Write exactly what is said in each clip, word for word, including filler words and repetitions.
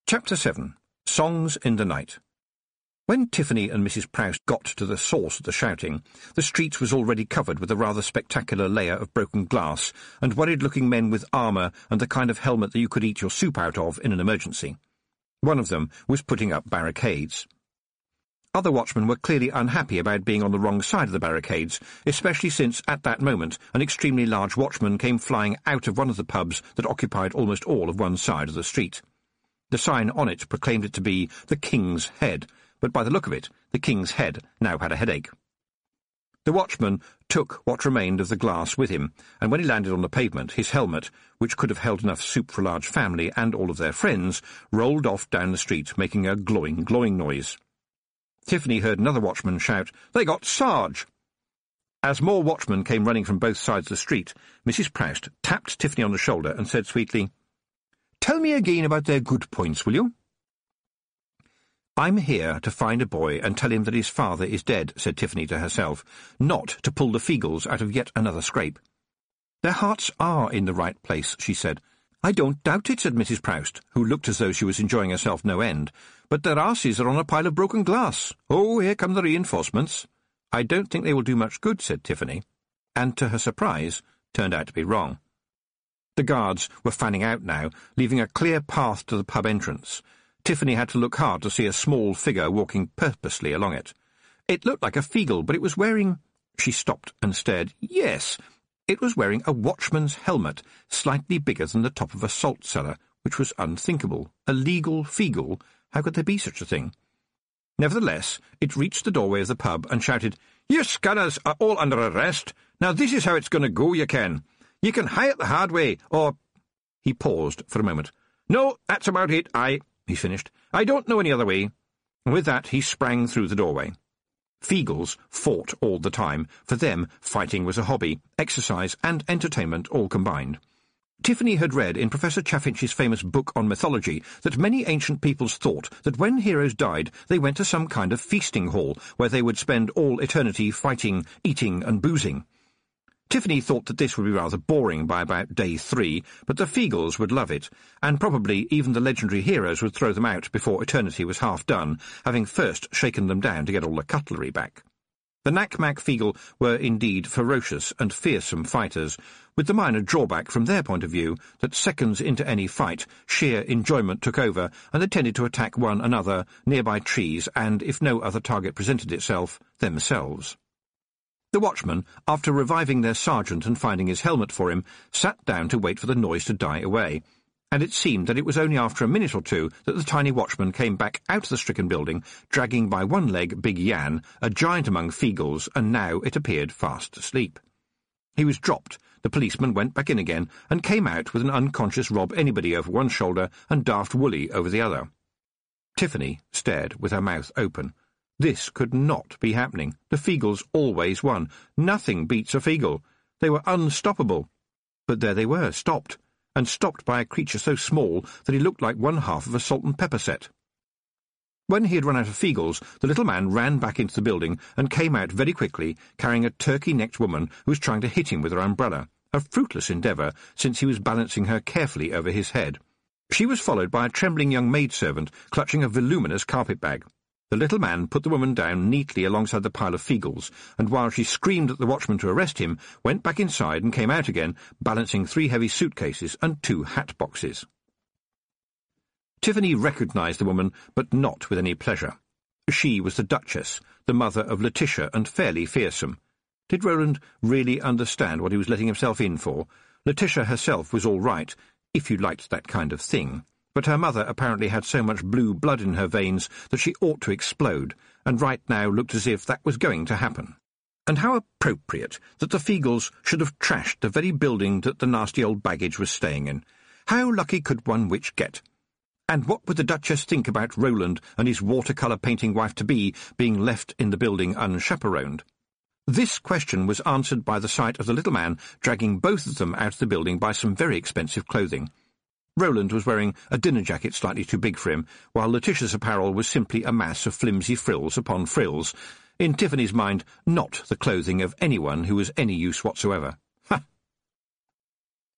Chapter seven. Songs in the Night. When Tiffany and Missus Proust got to the source of the shouting, the street was already covered with a rather spectacular layer of broken glass and worried-looking men with armour and the kind of helmet that you could eat your soup out of in an emergency. One of them was putting up barricades. Other watchmen were clearly unhappy about being on the wrong side of the barricades, especially since, at that moment, an extremely large watchman came flying out of one of the pubs that occupied almost all of one side of the street. The sign on it proclaimed it to be the King's Head, but by the look of it, the King's Head now had a headache. The watchman took what remained of the glass with him, and when he landed on the pavement, his helmet, which could have held enough soup for a large family and all of their friends, rolled off down the street, making a glowing, glowing noise. Tiffany heard another watchman shout, "They got Sarge!" As more watchmen came running from both sides of the street, Missus Proust tapped Tiffany on the shoulder and said sweetly, "Tell me again about their good points, will you?" "I'm here to find a boy and tell him that his father is dead," said Tiffany to herself, "not to pull the Feagles out of yet another scrape." "Their hearts are in the right place," she said. "I don't doubt it," said Missus Proust, who looked as though she was enjoying herself no end, "but their arses are on a pile of broken glass. Oh, here come the reinforcements." "I don't think they will do much good," said Tiffany, and to her surprise turned out to be wrong. The guards were fanning out now, leaving a clear path to the pub entrance. Tiffany had to look hard to see a small figure walking purposely along it. It looked like a Feagle, but it was wearing— She stopped and stared. Yes, it was wearing a watchman's helmet, slightly bigger than the top of a salt cellar, which was unthinkable. A legal Feagle? How could there be such a thing? Nevertheless, it reached the doorway of the pub and shouted, "You scanners are all under arrest. Now this is how it's going to go, you can. You can hie it the hard way, or—" He paused for a moment. "No, that's about it, I—" he finished. "I don't know any other way." And with that he sprang through the doorway. Feagles fought all the time. For them, fighting was a hobby, exercise and entertainment all combined. Tiffany had read in Professor Chaffinch's famous book on mythology that many ancient peoples thought that when heroes died they went to some kind of feasting hall where they would spend all eternity fighting, eating and boozing. Tiffany thought that this would be rather boring by about day three, but the Feagles would love it, and probably even the legendary heroes would throw them out before eternity was half done, having first shaken them down to get all the cutlery back. The Nac-Mac Feagle were indeed ferocious and fearsome fighters, with the minor drawback from their point of view that seconds into any fight, sheer enjoyment took over, and they tended to attack one another, nearby trees, and, if no other target presented itself, themselves. The watchmen, after reviving their sergeant and finding his helmet for him, sat down to wait for the noise to die away, and it seemed that it was only after a minute or two that the tiny watchman came back out of the stricken building, dragging by one leg Big Yan, a giant among Feagles, and now, it appeared, fast asleep. He was dropped, the policeman went back in again, and came out with an unconscious Rob Anybody over one shoulder and Daft Woolly over the other. Tiffany stared with her mouth open. This could not be happening. The Feagles always won. Nothing beats a Feagle. They were unstoppable. But there they were, stopped, and stopped by a creature so small that he looked like one half of a salt and pepper set. When he had run out of Feagles, the little man ran back into the building and came out very quickly, carrying a turkey-necked woman who was trying to hit him with her umbrella, a fruitless endeavour, since he was balancing her carefully over his head. She was followed by a trembling young maidservant clutching a voluminous carpet-bag. The little man put the woman down neatly alongside the pile of Feagles, and while she screamed at the watchman to arrest him, went back inside and came out again, balancing three heavy suitcases and two hat boxes. Tiffany recognised the woman, but not with any pleasure. She was the Duchess, the mother of Letitia, and fairly fearsome. Did Roland really understand what he was letting himself in for? Letitia herself was all right, if you liked that kind of thing. But her mother apparently had so much blue blood in her veins that she ought to explode, and right now looked as if that was going to happen. And how appropriate that the Feagles should have trashed the very building that the nasty old baggage was staying in. How lucky could one witch get? And what would the Duchess think about Roland and his watercolour painting wife-to-be being left in the building unchaperoned? This question was answered by the sight of the little man dragging both of them out of the building by some very expensive clothing. Roland was wearing a dinner jacket slightly too big for him, while Letitia's apparel was simply a mass of flimsy frills upon frills, in Tiffany's mind not the clothing of anyone who was any use whatsoever. Ha!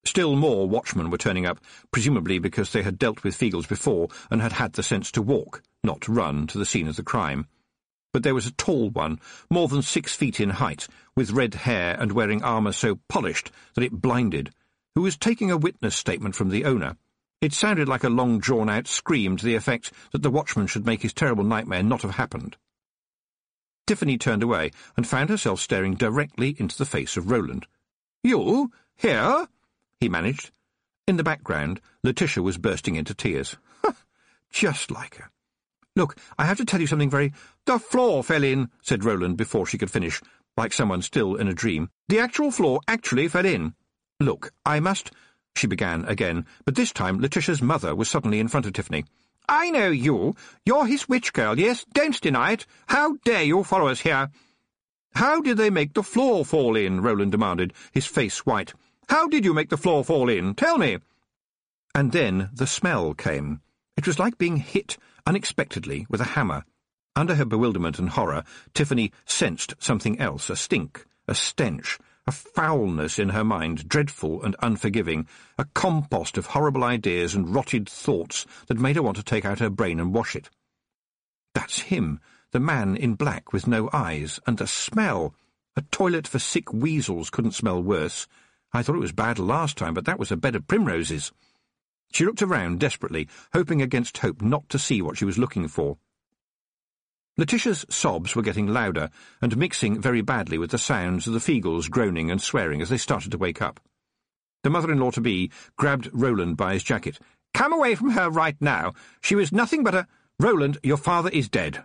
Still more watchmen were turning up, presumably because they had dealt with Feagles before and had had the sense to walk, not run, to the scene of the crime. But there was a tall one, more than six feet in height, with red hair and wearing armour so polished that it blinded, who was taking a witness statement from the owner. It sounded like a long drawn-out scream to the effect that the watchman should make his terrible nightmare not have happened. Tiffany turned away and found herself staring directly into the face of Roland. "You? Here?" he managed. In the background, Letitia was bursting into tears. Just like her. "Look, I have to tell you something very—" "The floor fell in," said Roland before she could finish, like someone still in a dream. "The actual floor actually fell in." "Look, I must—" she began again, but this time Letitia's mother was suddenly in front of Tiffany. "I know you. You're his witch girl, yes? Don't deny it. How dare you follow us here?" "How did they make the floor fall in?" Roland demanded, his face white. "How did you make the floor fall in? Tell me." And then the smell came. It was like being hit unexpectedly with a hammer. Under her bewilderment and horror, Tiffany sensed something else, a stink, a stench, a foulness in her mind, dreadful and unforgiving, a compost of horrible ideas and rotted thoughts that made her want to take out her brain and wash it. That's him, the man in black with no eyes, and the smell. A toilet for sick weasels couldn't smell worse. I thought it was bad last time, but that was a bed of primroses. She looked around desperately, hoping against hope not to see what she was looking for. Letitia's sobs were getting louder and mixing very badly with the sounds of the Feagles groaning and swearing as they started to wake up. The mother-in-law-to-be grabbed Roland by his jacket. "Come away from her right now. She was nothing but a— Roland, your father is dead."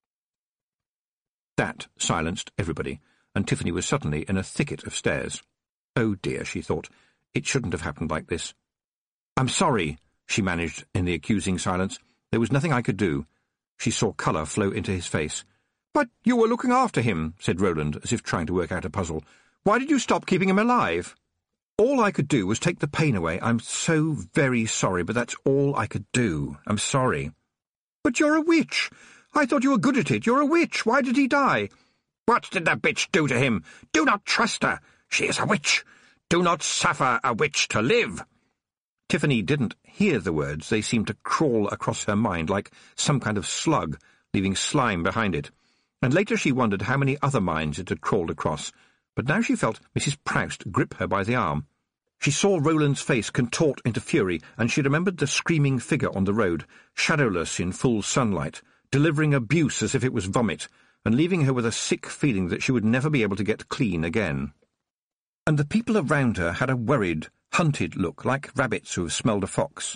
That silenced everybody, and Tiffany was suddenly in a thicket of stairs. Oh dear, she thought, it shouldn't have happened like this. "I'm sorry," she managed in the accusing silence. "There was nothing I could do." She saw colour flow into his face. "But you were looking after him," said Roland, as if trying to work out a puzzle. "Why did you stop keeping him alive?" "All I could do was take the pain away. I'm so very sorry, but that's all I could do. I'm sorry." "But you're a witch. I thought you were good at it. You're a witch. Why did he die?" "What did the bitch do to him? Do not trust her. She is a witch. Do not suffer a witch to live." Tiffany didn't hear the words. They seemed to crawl across her mind like some kind of slug, leaving slime behind it. And later she wondered how many other minds it had crawled across. But now she felt Missus Proust grip her by the arm. She saw Roland's face contort into fury, and she remembered the screaming figure on the road, shadowless in full sunlight, delivering abuse as if it was vomit, and leaving her with a sick feeling that she would never be able to get clean again. And the people around her had a worried, hunted look, like rabbits who have smelled a fox.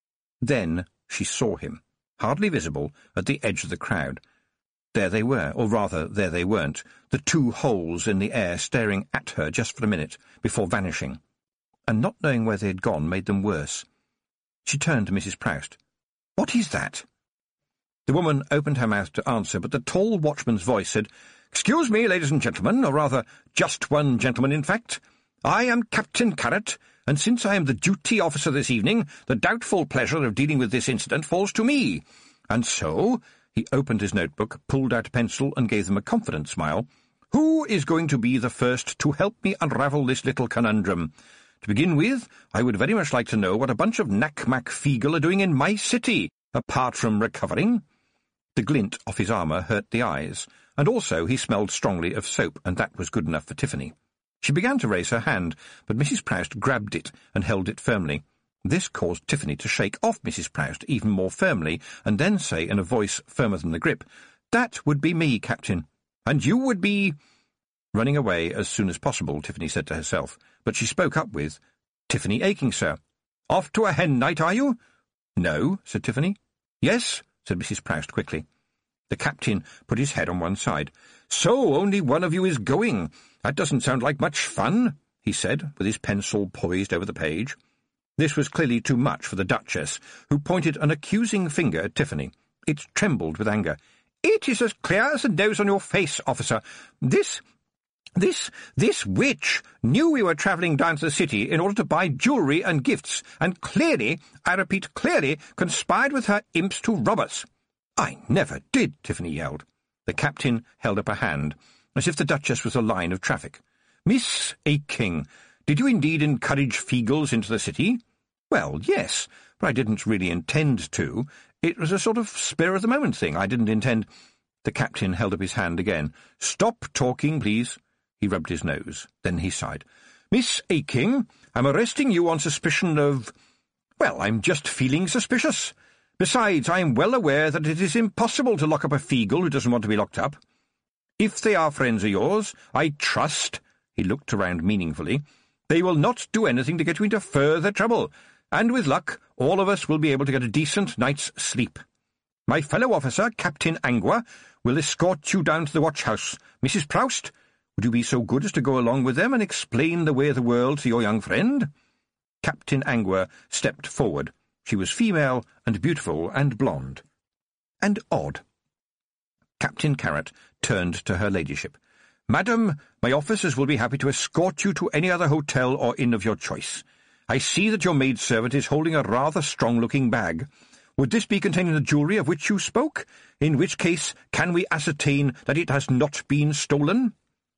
Then she saw him, hardly visible, at the edge of the crowd. There they were, or rather, there they weren't, the two holes in the air staring at her just for a minute, before vanishing. And not knowing where they had gone made them worse. She turned to Missus Proust. "What is that?" The woman opened her mouth to answer, but the tall watchman's voice said, "Excuse me, ladies and gentlemen, or rather, just one gentleman, in fact. I am Captain Carrot, and since I am the duty officer this evening, the doubtful pleasure of dealing with this incident falls to me. And so," he opened his notebook, pulled out a pencil, and gave them a confident smile, "who is going to be the first to help me unravel this little conundrum? To begin with, I would very much like to know what a bunch of knack-mack Feagle are doing in my city, apart from recovering." The glint off his armour hurt the eyes, and also he smelled strongly of soap, and that was good enough for Tiffany. She began to raise her hand, but Missus Proust grabbed it and held it firmly. This caused Tiffany to shake off Missus Proust even more firmly, and then say in a voice firmer than the grip, "That would be me, Captain. And you would be—" Running away as soon as possible, Tiffany said to herself, but she spoke up with, "Tiffany Aching, sir." "Off to a hen night, are you?" "No," said Tiffany. "Yes," said Missus Proust quickly. The captain put his head on one side. "So only one of you is going. That doesn't sound like much fun," he said, with his pencil poised over the page. This was clearly too much for the Duchess, who pointed an accusing finger at Tiffany. It trembled with anger. "It is as clear as the nose on your face, officer. This... This, this witch knew we were travelling down to the city in order to buy jewellery and gifts, and clearly, I repeat clearly, conspired with her imps to rob us." "I never did," Tiffany yelled. The captain held up a hand, as if the Duchess was a line of traffic. "Miss Aching, Did you indeed encourage Feagles into the city? Well, yes, but I didn't really intend to. It was a sort of spur-of-the-moment thing. I didn't intend—" The captain held up his hand again. "Stop talking, please." He rubbed his nose. Then he sighed. "Miss Aking, I'm arresting you on suspicion of— well, I'm just feeling suspicious. Besides, I am well aware that it is impossible to lock up a Feagle who doesn't want to be locked up. If they are friends of yours, I trust," he looked around meaningfully, "they will not do anything to get you into further trouble, and with luck, all of us will be able to get a decent night's sleep. My fellow officer, Captain Angua, will escort you down to the watch-house. Missus Proust, would you be so good as to go along with them and explain the way of the world to your young friend?" Captain Angua stepped forward. She was female and beautiful and blonde. And odd. Captain Carrot turned to her ladyship. "Madam, my officers will be happy to escort you to any other hotel or inn of your choice. I see that your maidservant is holding a rather strong-looking bag. Would this be containing the jewellery of which you spoke? In which case, can we ascertain that it has not been stolen?"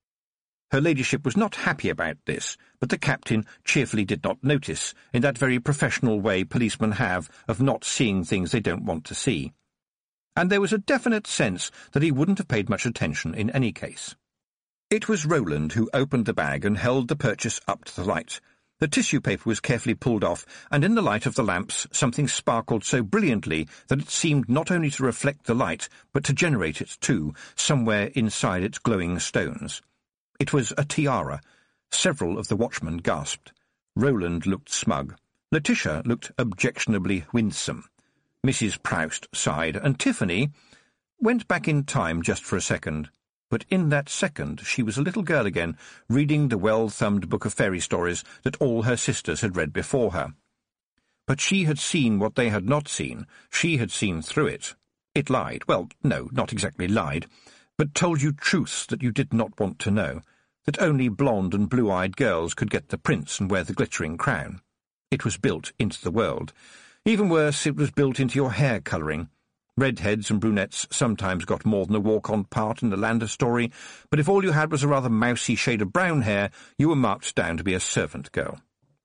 Her ladyship was not happy about this, but the captain cheerfully did not notice, in that very professional way policemen have of not seeing things they don't want to see. And there was a definite sense that he wouldn't have paid much attention in any case. It was Roland who opened the bag and held the purchase up to the light. The tissue paper was carefully pulled off, and in the light of the lamps something sparkled so brilliantly that it seemed not only to reflect the light, but to generate it too, somewhere inside its glowing stones. It was a tiara. Several of the watchmen gasped. Roland looked smug. Letitia looked objectionably winsome. Missus Proust sighed, and Tiffany went back in time just for a second. But in that second she was a little girl again, reading the well-thumbed book of fairy stories that all her sisters had read before her. But she had seen what they had not seen. She had seen through it. It lied. Well, no, not exactly lied, but told you truths that you did not want to know, that only blonde and blue-eyed girls could get the prince and wear the glittering crown. It was built into the world. Even worse, it was built into your hair colouring. Redheads and brunettes sometimes got more than a walk-on part in the Lander story, but if all you had was a rather mousy shade of brown hair, you were marked down to be a servant girl.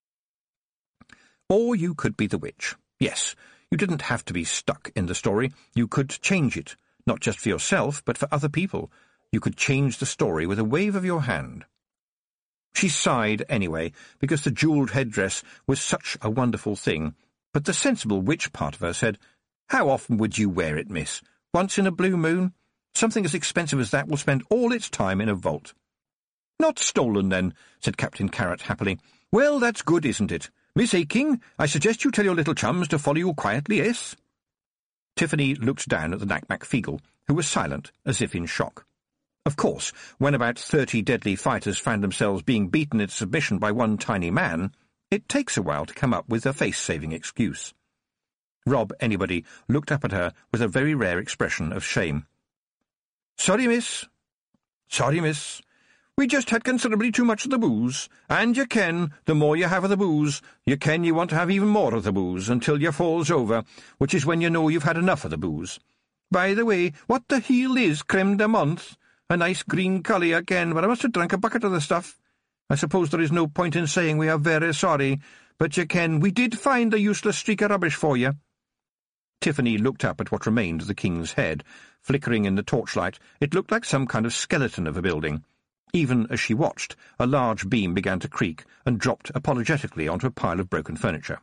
Or you could be the witch. Yes, you didn't have to be stuck in the story. You could change it, not just for yourself, but for other people. You could change the story with a wave of your hand. She sighed anyway, because the jewelled headdress was such a wonderful thing, but the sensible witch part of her said, "How often would you wear it, miss? Once in a blue moon? Something as expensive as that will spend all its time in a vault." "Not stolen, then," said Captain Carrot happily. "Well, that's good, isn't it? Miss Aking, I suggest you tell your little chums to follow you quietly, yes?" Tiffany looked down at the Knack-Knack Feagle, who was silent, as if in shock. Of course, when about thirty deadly fighters found themselves being beaten into submission by one tiny man, it takes a while to come up with a face-saving excuse. Rob Anybody looked up at her with a very rare expression of shame. "Sorry, miss. Sorry, miss. We just had considerably too much of the booze, and you ken, the more you have of the booze, you ken you want to have even more of the booze, until you falls over, which is when you know you've had enough of the booze. By the way, what the heel is creme de menthe? A nice green colour, you ken, but I must have drunk a bucket of the stuff. I suppose there is no point in saying we are very sorry, but you ken, we did find a useless streak of rubbish for you." Tiffany looked up at what remained of the king's head. Flickering in the torchlight, it looked like some kind of skeleton of a building. Even as she watched, a large beam began to creak and dropped apologetically onto a pile of broken furniture.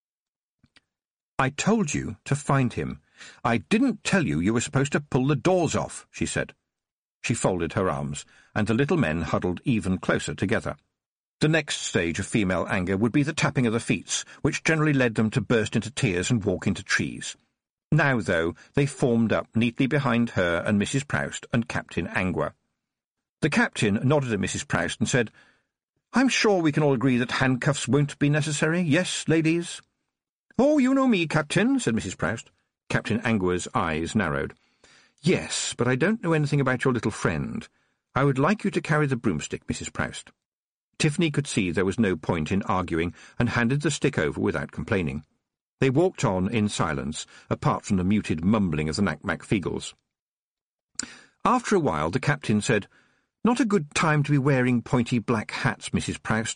"I told you to find him. I didn't tell you you were supposed to pull the doors off," she said. She folded her arms, and the little men huddled even closer together. The next stage of female anger would be the tapping of the feet, which generally led them to burst into tears and walk into trees. Now, though, they formed up neatly behind her and Missus Proust and Captain Angua. The captain nodded at Missus Proust and said, "I'm sure we can all agree that handcuffs won't be necessary, yes, ladies?" "Oh, you know me, Captain," said Missus Proust. Captain Angua's eyes narrowed. "Yes, but I don't know anything about your little friend. I would like you to carry the broomstick, Missus Proust." Tiffany could see there was no point in arguing, and handed the stick over without complaining. They walked on in silence, apart from the muted mumbling of the Knack-Knack Feagles. After a while the captain said, "Not a good time to be wearing pointy black hats, Missus Proust.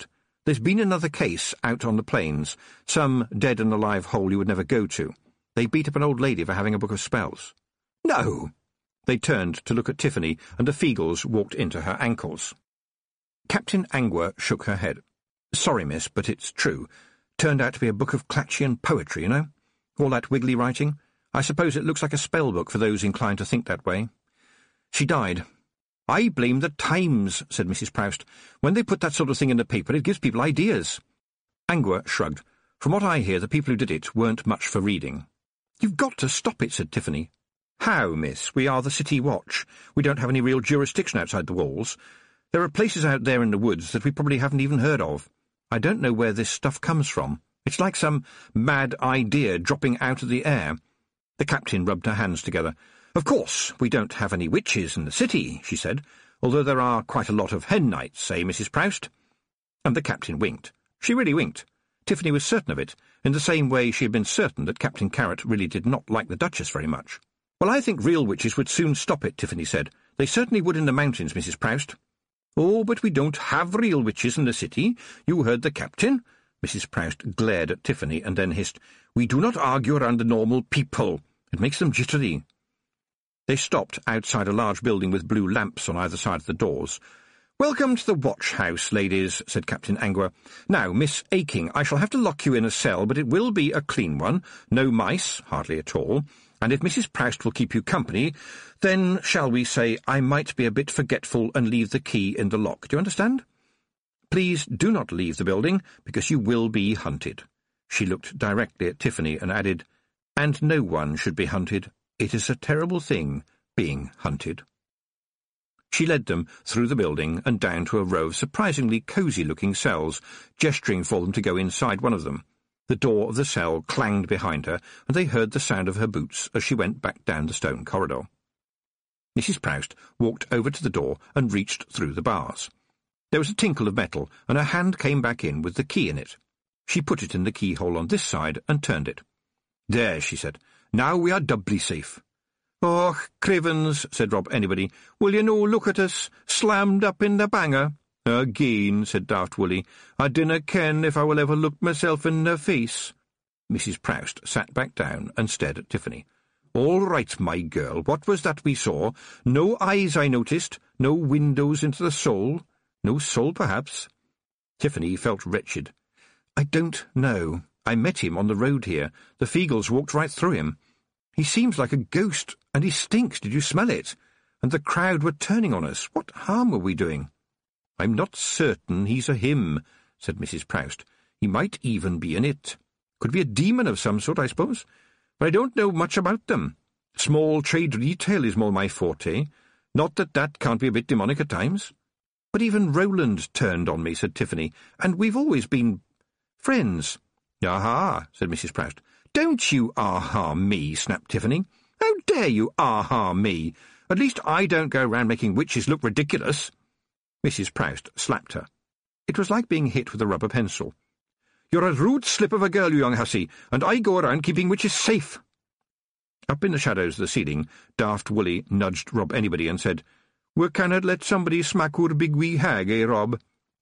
There's been another case out on the plains, some dead and alive hole you would never go to. They beat up an old lady for having a book of spells." "No!" They turned to look at Tiffany, and the Feagles walked into her ankles. Captain Angua shook her head. "Sorry, miss, but it's true. Turned out to be a book of Clatchian poetry, you know? All that wiggly writing. I suppose it looks like a spell book for those inclined to think that way. She died." "I blame the Times," said Missus Proust. "When they put that sort of thing in the paper, it gives people ideas." Angua shrugged. "From what I hear, the people who did it weren't much for reading." "You've got to stop it," said Tiffany. "How, miss? We are the City Watch. We don't have any real jurisdiction outside the walls. There are places out there in the woods that we probably haven't even heard of. I don't know where this stuff comes from. It's like some mad idea dropping out of the air." The captain rubbed her hands together. "Of course, we don't have any witches in the city," she said, "although there are quite a lot of hen nights, eh, Missus Proust?" And the captain winked. She really winked. Tiffany was certain of it, in the same way she had been certain that Captain Carrot really did not like the Duchess very much. "Well, I think real witches would soon stop it," Tiffany said. "They certainly would in the mountains, Missus Proust." "Oh, but we don't have real witches in the city. You heard the captain." Missus Proust glared at Tiffany and then hissed, "We do not argue around the normal people. It makes them jittery." They stopped outside a large building with blue lamps on either side of the doors. "Welcome to the watch-house, ladies," said Captain Angua. "Now, Miss Aking, I shall have to lock you in a cell, but it will be a clean one. No mice, hardly at all. And if Missus Proust will keep you company, then, shall we say, I might be a bit forgetful and leave the key in the lock. Do you understand? Please do not leave the building, because you will be hunted." She looked directly at Tiffany and added, "And no one should be hunted. It is a terrible thing, being hunted." She led them through the building and down to a row of surprisingly cosy-looking cells, gesturing for them to go inside one of them. The door of the cell clanged behind her, and they heard the sound of her boots as she went back down the stone corridor. Missus Proust walked over to the door and reached through the bars. There was a tinkle of metal, and her hand came back in with the key in it. She put it in the keyhole on this side and turned it. "There," she said. "Now we are doubly safe." "Och, Crivens," said Rob Anybody, "will you no look at us, slammed up in the banger?" "Again," said Daft Woolly, "I dinna ken if I will ever look myself in the face." Missus Proust sat back down and stared at Tiffany. "All right, my girl, what was that we saw? No eyes, I noticed, no windows into the soul. No soul, perhaps?" Tiffany felt wretched. "I don't know. I met him on the road here. The Feagles walked right through him. He seems like a ghost, and he stinks. Did you smell it? And the crowd were turning on us. What harm were we doing?" "I'm not certain he's a him," said Missus Proust. "He might even be an it. Could be a demon of some sort, I suppose. But I don't know much about them. Small trade retail is more my forte. Not that that can't be a bit demonic at times." "But even Roland turned on me," said Tiffany, "and we've always been friends." "Aha," said Missus Proust. "Don't you aha me," snapped Tiffany. "How dare you aha me? At least I don't go round making witches look ridiculous." Missus Proust slapped her. It was like being hit with a rubber pencil. "You're a rude slip of a girl, you young hussy, and I go around keeping witches safe." Up in the shadows of the ceiling, Daft Woolly nudged Rob Anybody and said, "We cannot let somebody smack our big wee hag, eh, Rob?"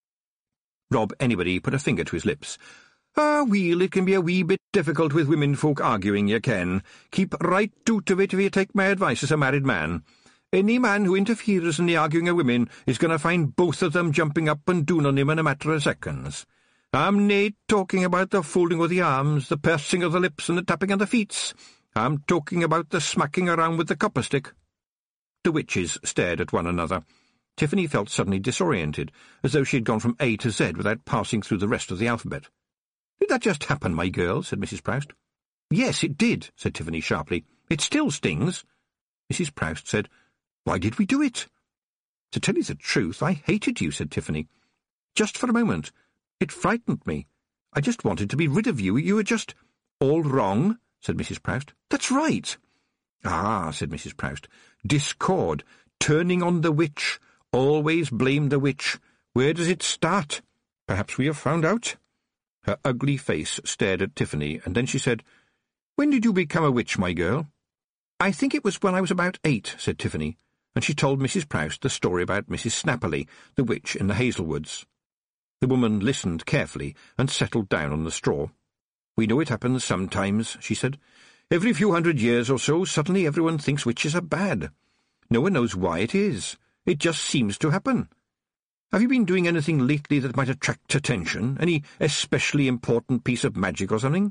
Rob Anybody put a finger to his lips. "Ah, weel, it can be a wee bit difficult with women folk arguing, ye ken. Keep right out of it if you take my advice as a married man. Any man who interferes in the arguing of women is going to find both of them jumping up and down on him in a matter of seconds. I'm nae talking about the folding of the arms, the pursing of the lips, and the tapping of the feet. I'm talking about the smacking around with the copper stick." The witches stared at one another. Tiffany felt suddenly disoriented, as though she had gone from A to Z without passing through the rest of the alphabet. "Did that just happen, my girl?" said Missus Proust. "Yes, it did," said Tiffany sharply. "It still stings." Missus Proust said, "Why did we do it?" "To tell you the truth, I hated you," said Tiffany. "Just for a moment. It frightened me. I just wanted to be rid of you. You were just—" "All wrong," said Missus Proust. "That's right." "Ah," said Missus Proust. "Discord. Turning on the witch. Always blame the witch. Where does it start? Perhaps we have found out." Her ugly face stared at Tiffany, and then she said, "When did you become a witch, my girl?" "I think it was when I was about eight," said Tiffany, and she told Missus Proust the story about Missus Snapperly, the witch in the Hazelwoods. The woman listened carefully and settled down on the straw. "We know it happens sometimes," she said. "Every few hundred years or so, suddenly everyone thinks witches are bad. No one knows why it is. It just seems to happen. Have you been doing anything lately that might attract attention? Any especially important piece of magic or something?"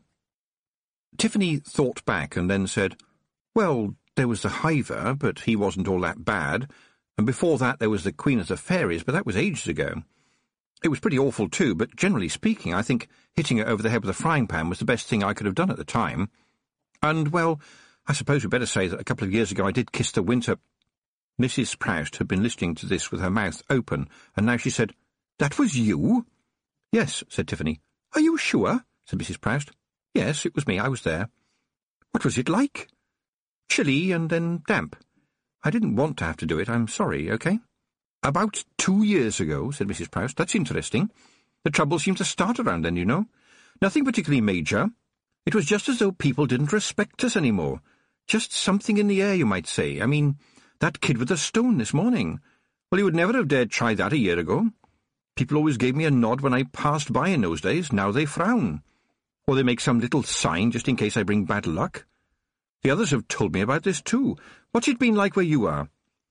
Tiffany thought back and then said, "Well, there was the Hiver, but he wasn't all that bad, and before that there was the Queen of the Fairies, but that was ages ago. It was pretty awful too, but generally speaking, I think hitting it over the head with a frying pan was the best thing I could have done at the time. And, well, I suppose we'd better say that a couple of years ago I did kiss the winter—" Missus Proust had been listening to this with her mouth open, and now she said, "That was you?" "Yes," said Tiffany. "Are you sure?" said Missus Proust. "Yes, it was me. I was there." "What was it like?" "Chilly and then damp. I didn't want to have to do it. I'm sorry, OK?" "About two years ago," said Missus Proust. "That's interesting. The trouble seemed to start around then, you know. Nothing particularly major. It was just as though people didn't respect us any more. Just something in the air, you might say. I mean, that kid with the stone this morning. Well, you would never have dared try that a year ago. People always gave me a nod when I passed by in those days. Now they frown. Or they make some little sign just in case I bring bad luck. The others have told me about this too. What's it been like where you are?"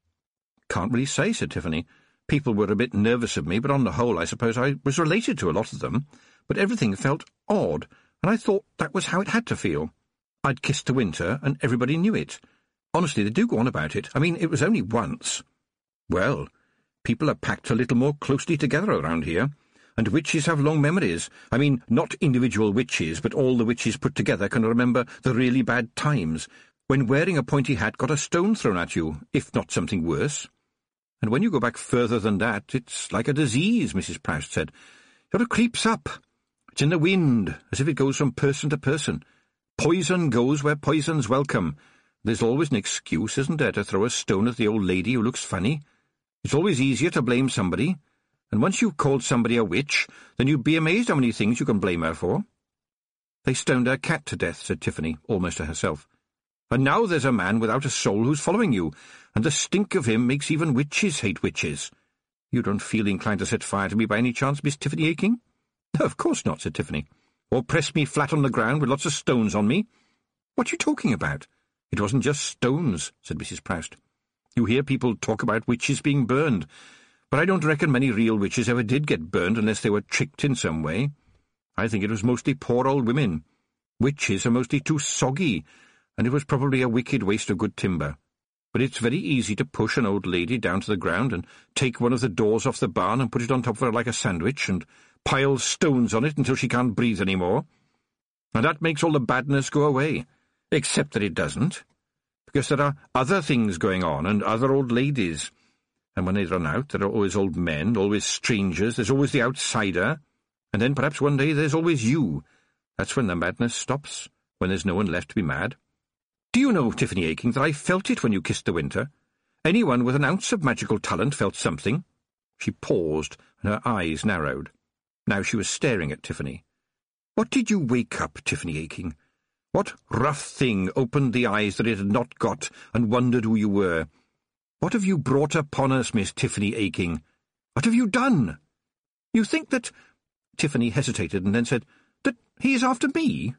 "Can't really say," said Tiffany. "People were a bit nervous of me, but on the whole I suppose I was related to a lot of them. But everything felt odd, and I thought that was how it had to feel. I'd kissed the winter, and everybody knew it. Honestly, they do go on about it. I mean, it was only once. Well, people are packed a little more closely together around here. And witches have long memories. I mean, not individual witches, but all the witches put together can remember the really bad times, when wearing a pointy hat got a stone thrown at you, if not something worse. And when you go back further than that, it's like a disease," Missus Proust said. "It sort of creeps up. It's in the wind, as if it goes from person to person. Poison goes where poison's welcome. There's always an excuse, isn't there, to throw a stone at the old lady who looks funny? It's always easier to blame somebody. And once you've called somebody a witch, then you'd be amazed how many things you can blame her for." "They stoned our cat to death," said Tiffany, almost to herself. "And now there's a man without a soul who's following you, and the stink of him makes even witches hate witches. You don't feel inclined to set fire to me by any chance, Miss Tiffany Aching?" "No, of course not," said Tiffany. "Or press me flat on the ground with lots of stones on me?" "What are you talking about?" "It wasn't just stones," said Missus Proust. "You hear people talk about witches being burned, but I don't reckon many real witches ever did get burned unless they were tricked in some way. I think it was mostly poor old women. Witches are mostly too soggy, and it was probably a wicked waste of good timber. But it's very easy to push an old lady down to the ground and take one of the doors off the barn and put it on top of her like a sandwich and pile stones on it until she can't breathe any more. And that makes all the badness go away, except that it doesn't, because there are other things going on and other old ladies. And when they run out, there are always old men, always strangers, there's always the outsider, and then perhaps one day there's always you. That's when the madness stops, when there's no one left to be mad. Do you know, Tiffany Aching, that I felt it when you kissed the winter? Anyone with an ounce of magical talent felt something." She paused, and her eyes narrowed. Now she was staring at Tiffany. "What did you wake up, Tiffany Aching? What rough thing opened the eyes that it had not got and wondered who you were? What have you brought upon us, Miss Tiffany Aching? What have you done? You think that—" Tiffany hesitated and then said, "that he is after me?"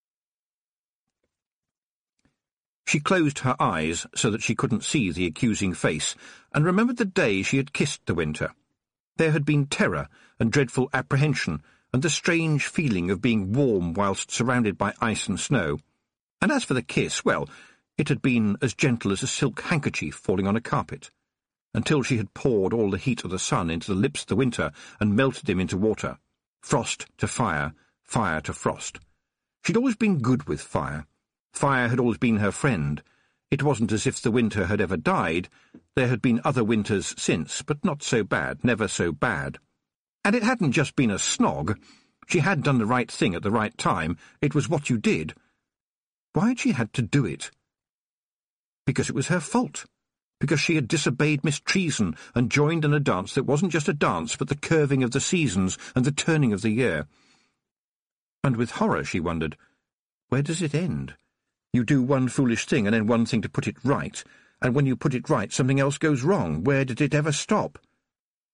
She closed her eyes so that she couldn't see the accusing face, and remembered the day she had kissed the winter. There had been terror and dreadful apprehension, and the strange feeling of being warm whilst surrounded by ice and snow. And as for the kiss, well, it had been as gentle as a silk handkerchief falling on a carpet, until she had poured all the heat of the sun into the lips of the winter and melted them into water. Frost to fire, fire to frost. She'd always been good with fire. Fire had always been her friend. It wasn't as if the winter had ever died. There had been other winters since, but not so bad, never so bad. And it hadn't just been a snog. She had done the right thing at the right time. It was what you did. Why had she had to do it? Because it was her fault. Because she had disobeyed Miss Treason and joined in a dance that wasn't just a dance, but the curving of the seasons and the turning of the year. And with horror she wondered, where does it end? You do one foolish thing and then one thing to put it right, and when you put it right something else goes wrong. Where did it ever stop?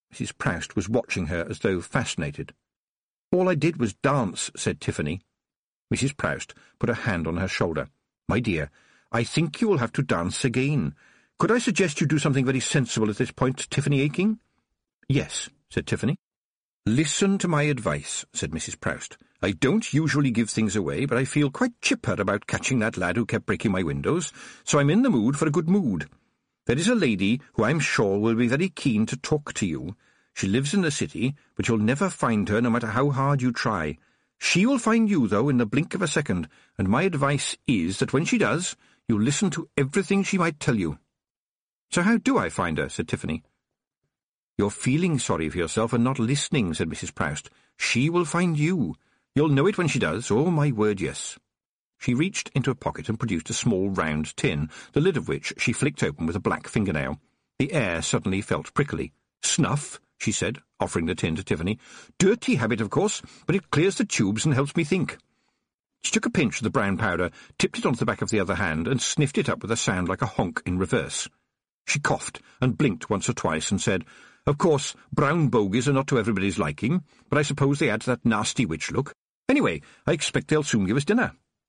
Missus Proust was watching her as though fascinated. "All I did was dance," said Tiffany. Missus Proust put a hand on her shoulder. "My dear, I think you will have to dance again. Could I suggest you do something very sensible at this point, Tiffany Aching?" "Yes," said Tiffany. "Listen to my advice," said Missus Proust. "I don't usually give things away, but I feel quite chipper about catching that lad who kept breaking my windows, so I'm in the mood for a good mood. There is a lady who I'm sure will be very keen to talk to you. She lives in the city, but you'll never find her no matter how hard you try. She will find you, though, in the blink of a second, and my advice is that when she does, you listen to everything she might tell you." "So how do I find her?" said Tiffany. "You're feeling sorry for yourself and not listening," said Missus Proust. "She will find you. You'll know it when she does. Oh, my word, yes." She reached into a pocket and produced a small round tin, the lid of which she flicked open with a black fingernail. The air suddenly felt prickly. "Snuff," she said, offering the tin to Tiffany. "Dirty habit, of course, but it clears the tubes and helps me think." She took a pinch of the brown powder, tipped it onto the back of the other hand, and sniffed it up with a sound like a honk in reverse. She coughed and blinked once or twice and said, "Of course, brown bogies are not to everybody's liking, but I suppose they add to that nasty witch look. Anyway, I expect they'll soon give us dinner."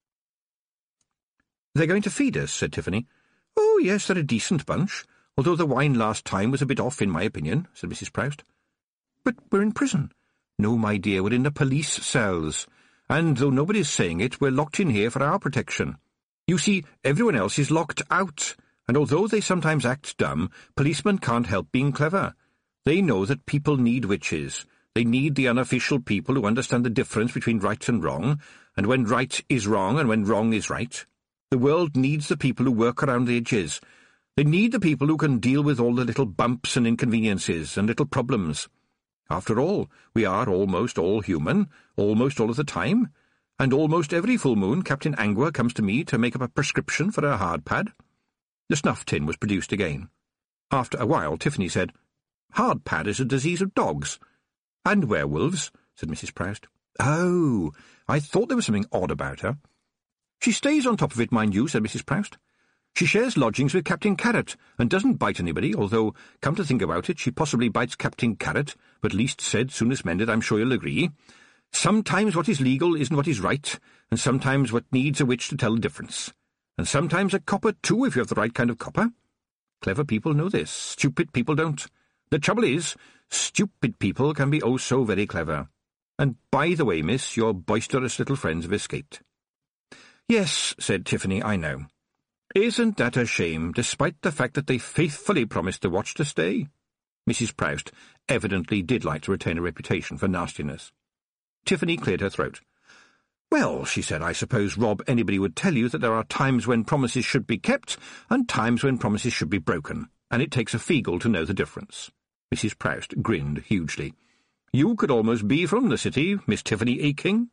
"They're going to feed us," said Tiffany. "Oh, yes, they're a decent bunch, although the wine last time was a bit off, in my opinion," said Missus Proust. "But we're in prison." "No, my dear, we're in the police cells, and, though nobody's saying it, we're locked in here for our protection. You see, everyone else is locked out, and although they sometimes act dumb, policemen can't help being clever. They know that people need witches. They need the unofficial people who understand the difference between right and wrong, and when right is wrong and when wrong is right. The world needs the people who work around the edges. They need the people who can deal with all the little bumps and inconveniences and little problems. After all, we are almost all human, almost all of the time, and almost every full moon Captain Angua comes to me to make up a prescription for a hard pad." The snuff tin was produced again. After a while, Tiffany said, "Hard pad is a disease of dogs." "And werewolves," said Missus Proust. "Oh, I thought there was something odd about her." "She stays on top of it, mind you," said Missus Proust. "She shares lodgings with Captain Carrot, and doesn't bite anybody, although, come to think about it, she possibly bites Captain Carrot, but least said, soonest mended, I'm sure you'll agree. Sometimes what is legal isn't what is right, and sometimes what needs a witch to tell the difference. And sometimes a copper, too, if you have the right kind of copper. Clever people know this. Stupid people don't. The trouble is, stupid people can be oh so very clever. And by the way, miss, your boisterous little friends have escaped." "Yes," said Tiffany, "I know. Isn't that a shame, despite the fact that they faithfully promised the watch to stay?" Missus Proust evidently did like to retain a reputation for nastiness. Tiffany cleared her throat. "Well," she said, "I suppose, Rob, anybody would tell you that there are times when promises should be kept and times when promises should be broken, and it takes a Feagle to know the difference." Missus Proust grinned hugely. "You could almost be from the city, Miss Tiffany Aching."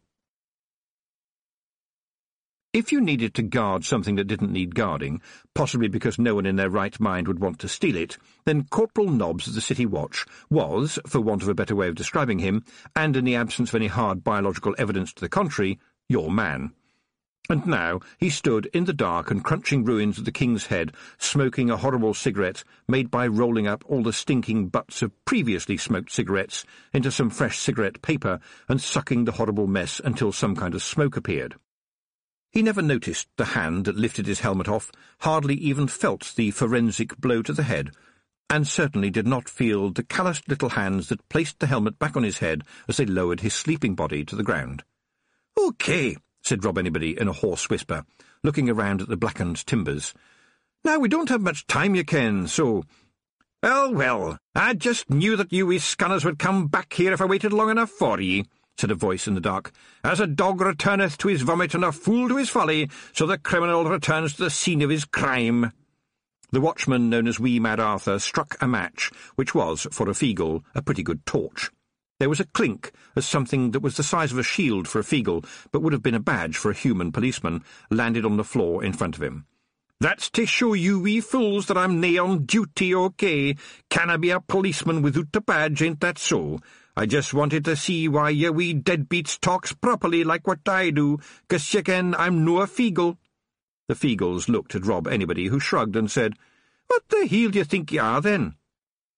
If you needed to guard something that didn't need guarding, possibly because no one in their right mind would want to steal it, then Corporal Nobbs of the City Watch was, for want of a better way of describing him, and in the absence of any hard biological evidence to the contrary, your man. And now he stood in the dark and crunching ruins of the King's Head, smoking a horrible cigarette made by rolling up all the stinking butts of previously smoked cigarettes into some fresh cigarette paper and sucking the horrible mess until some kind of smoke appeared. He never noticed the hand that lifted his helmet off, hardly even felt the forensic blow to the head, and certainly did not feel the calloused little hands that placed the helmet back on his head as they lowered his sleeping body to the ground. "OK," said Rob Anybody in a hoarse whisper, looking around at the blackened timbers. "Now, we don't have much time, you ken, so—" "Well, well, I just knew that you wee scanners would come back here if I waited long enough for ye," said a voice in the dark. "As a dog returneth to his vomit and a fool to his folly, so the criminal returns to the scene of his crime." The watchman known as Wee Mad Arthur struck a match, which was, for a Feagle, a pretty good torch. There was a clink, as something that was the size of a shield for a Feagle, but would have been a badge for a human policeman, landed on the floor in front of him. "That's to show you wee fools that I'm nae on duty, OK? Can I be a policeman without a badge, ain't that so? I just wanted to see why ye wee deadbeats talks properly like what I do, 'cause ye ken I'm no a Feagle." The Feagles looked at Rob Anybody, who shrugged and said, "What the hell do you think ye are, then?"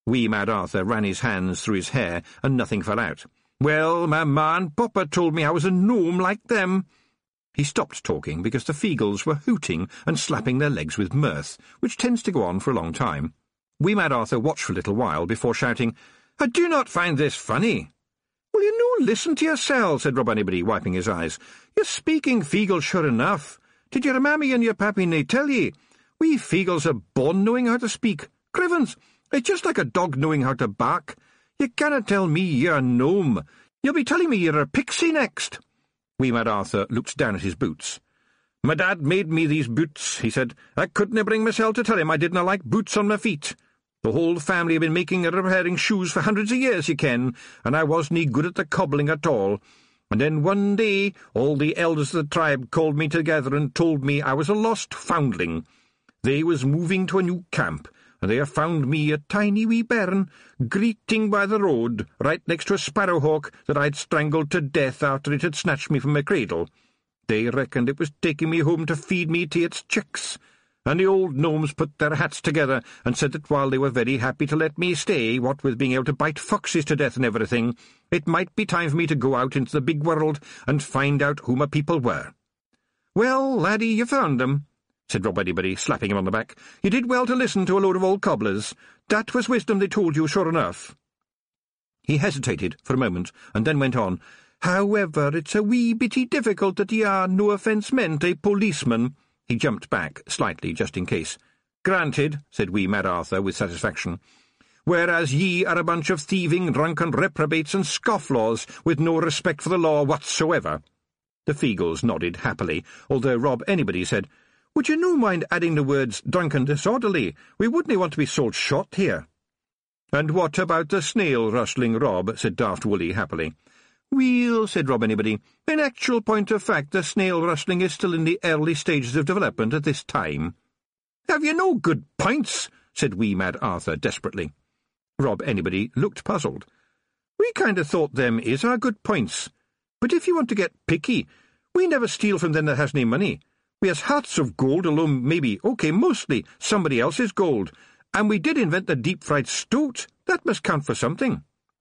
Wee Mad Arthur ran his hands through his hair, and nothing fell out. "Well, my ma and Papa told me I was a gnome like them." He stopped talking because the Feagles were hooting and slapping their legs with mirth, which tends to go on for a long time. Wee Mad Arthur watched for a little while before shouting, "I do not find this funny." "Will you no listen to yourself?" said Rob Anybody, wiping his eyes. "You're speaking Feagle sure enough. Did your mammy and your pappy nae tell ye? We Feagles are born knowing how to speak. Crivens, it's just like a dog knowing how to bark. You cannot tell me you're a gnome. You'll be telling me you're a pixie next." Wee Mad Arthur looked down at his boots. "My dad made me these boots," he said. "I couldna bring myself to tell him I didna like boots on my feet. The whole family have been making and repairing shoes for hundreds of years, ye ken, and I wasn't good at the cobbling at all. And then one day all the elders of the tribe called me together and told me I was a lost foundling. They was moving to a new camp, and they have found me a tiny wee bairn, greeting by the road, right next to a sparrowhawk that I'd strangled to death after it had snatched me from my cradle. They reckoned it was taking me home to feed me to its chicks, and the old gnomes put their hats together and said that while they were very happy to let me stay, what with being able to bite foxes to death and everything, it might be time for me to go out into the big world and find out who my people were." "Well, laddie, you found them," said Rob Anybody, slapping him on the back. "You did well to listen to a load of old cobblers. That was wisdom they told you, sure enough." He hesitated for a moment, and then went on. "However, it's a wee bitty difficult that ye are, no offence meant, a policeman." He jumped back slightly, just in case. "Granted," said Wee Mad Arthur with satisfaction. "Whereas ye are a bunch of thieving, drunken reprobates and scofflaws, with no respect for the law whatsoever." The Feagles nodded happily, although Rob Anybody said, "Would you no mind adding the words drunken disorderly? We wouldn't want to be sold shot here." "And what about the snail-rustling, Rob?" said Daft Woolly happily. "Weel," said Rob Anybody, "in actual point of fact, the snail-rustling is still in the early stages of development at this time." "Have you no good points?" said Wee Mad Arthur desperately. Rob Anybody looked puzzled. "We kind of thought them is our good points. But if you want to get picky, we never steal from them that has nae money. We has hearts of gold, although maybe, okay, mostly, somebody else's gold. And we did invent the deep-fried stoat. That must count for something."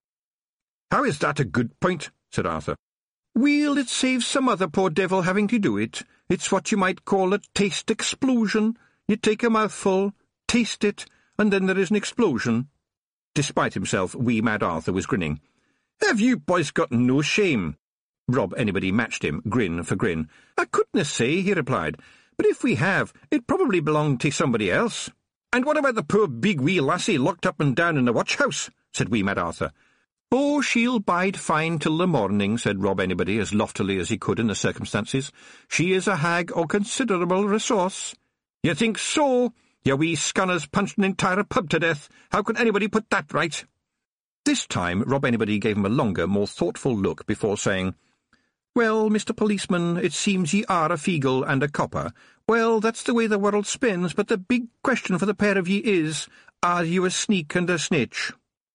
"How is that a good point?" said Arthur. "Well, it saves some other poor devil having to do it. It's what you might call a taste explosion. You take a mouthful, taste it, and then there is an explosion." Despite himself, Wee Mad Arthur was grinning. "Have you boys got no shame?" Rob Anybody matched him, grin for grin. "I couldn't say," he replied, "but if we have, it probably belonged to somebody else." "And what about the poor big wee lassie locked up and down in the watch-house?" said Wee Mad Arthur. "Oh, she'll bide fine till the morning," said Rob Anybody as loftily as he could in the circumstances. "She is a hag o' considerable resource." "You think so? Your wee scunners punched an entire pub to death. How could anybody put that right?" This time Rob Anybody gave him a longer, more thoughtful look before saying, "Well, Mister Policeman, it seems ye are a Feagle and a copper. Well, that's the way the world spins, but the big question for the pair of ye is, are you a sneak and a snitch?"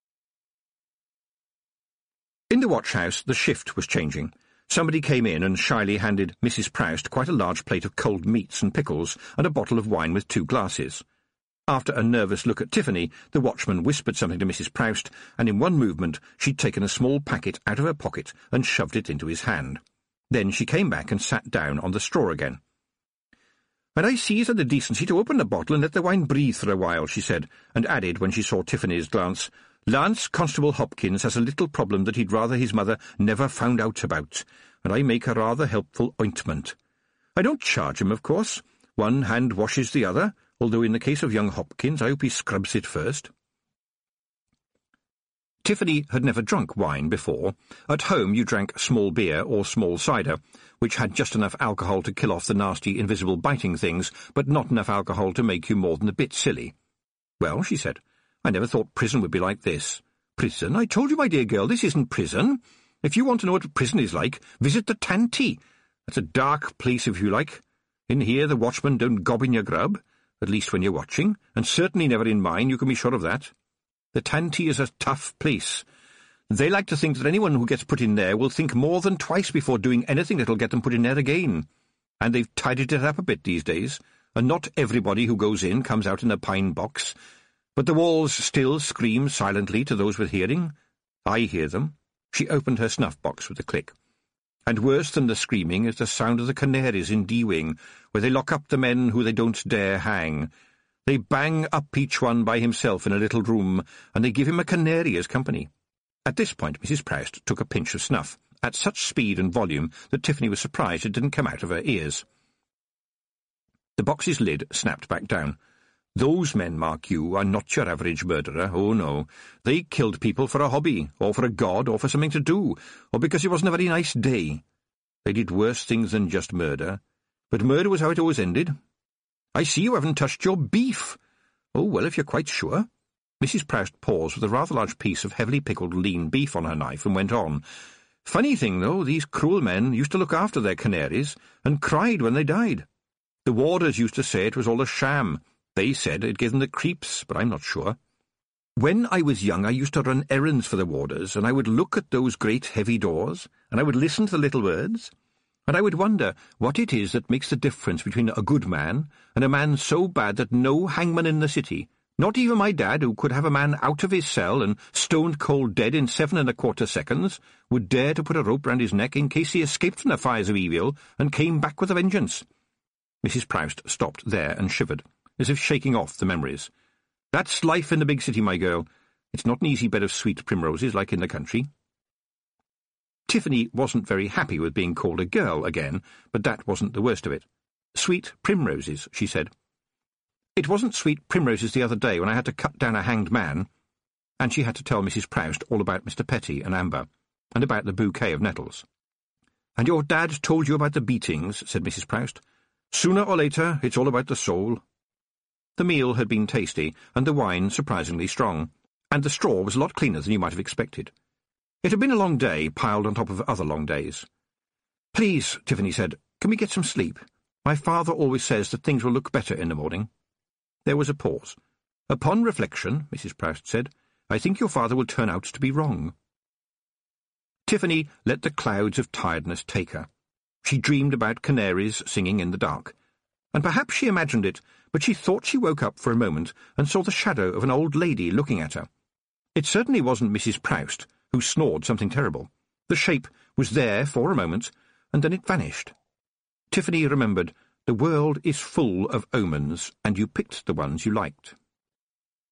In the watch-house, the shift was changing. Somebody came in and shyly handed Missus Proust quite a large plate of cold meats and pickles and a bottle of wine with two glasses. After a nervous look at Tiffany, the watchman whispered something to Missus Proust, and in one movement she'd taken a small packet out of her pocket and shoved it into his hand. Then she came back and sat down on the straw again. "And I see he's had the decency to open the bottle and let the wine breathe for a while," she said, and added, when she saw Tiffany's glance, "Lance Constable Hopkins has a little problem that he'd rather his mother never found out about, and I make a rather helpful ointment. I don't charge him, of course. One hand washes the other, although in the case of young Hopkins I hope he scrubs it first." Tiffany had never drunk wine before. At home you drank small beer or small cider, which had just enough alcohol to kill off the nasty invisible biting things, but not enough alcohol to make you more than a bit silly. "Well," she said, "I never thought prison would be like this." "Prison? I told you, my dear girl, this isn't prison. If you want to know what prison is like, visit the Tanty. That's a dark place, if you like. In here the watchmen don't gob in your grub, at least when you're watching, and certainly never in mine, you can be sure of that. The Tanty is a tough place. They like to think that anyone who gets put in there will think more than twice before doing anything that'll get them put in there again. And they've tidied it up a bit these days, and not everybody who goes in comes out in a pine box. But the walls still scream silently to those with hearing. I hear them. She opened her snuff-box with a click. And worse than the screaming is the sound of the canaries in D-Wing, where they lock up the men who they don't dare hang. They bang up each one by himself in a little room, and they give him a canary as company. At this point Missus Proust took a pinch of snuff, at such speed and volume that Tiffany was surprised it didn't come out of her ears. The box's lid snapped back down. Those men, mark you, are not your average murderer, oh no. They killed people for a hobby, or for a god, or for something to do, or because it wasn't a very nice day. They did worse things than just murder, but murder was how it always ended. I see you haven't touched your beef. Oh, well, if you're quite sure. Missus Proust paused with a rather large piece of heavily pickled lean beef on her knife and went on. Funny thing, though, these cruel men used to look after their canaries and cried when they died. The warders used to say it was all a sham. They said it gave them the creeps, but I'm not sure. When I was young, I used to run errands for the warders, and I would look at those great heavy doors, and I would listen to the little words, and I would wonder what it is that makes the difference between a good man and a man so bad that no hangman in the city, not even my dad, who could have a man out of his cell and stoned cold dead in seven and a quarter seconds, would dare to put a rope round his neck in case he escaped from the fires of evil and came back with a vengeance. Missus Proust stopped there and shivered, as if shaking off the memories. That's life in the big city, my girl. It's not an easy bed of sweet primroses like in the country. Tiffany wasn't very happy with being called a girl again, but that wasn't the worst of it. Sweet primroses, she said. It wasn't sweet primroses the other day when I had to cut down a hanged man. And she had to tell Missus Proust all about Mister Petty and Amber, and about the bouquet of nettles. And your dad told you about the beatings, said Missus Proust. Sooner or later, it's all about the soul. The meal had been tasty, and the wine surprisingly strong, and the straw was a lot cleaner than you might have expected. It had been a long day, piled on top of other long days. Please, Tiffany said, can we get some sleep? My father always says that things will look better in the morning. There was a pause. Upon reflection, Missus Proust said, I think your father will turn out to be wrong. Tiffany let the clouds of tiredness take her. She dreamed about canaries singing in the dark, and perhaps she imagined it, but she thought she woke up for a moment and saw the shadow of an old lady looking at her. It certainly wasn't Missus Proust, who snored something terrible. The shape was there for a moment, and then it vanished. Tiffany remembered, the world is full of omens, and you picked the ones you liked.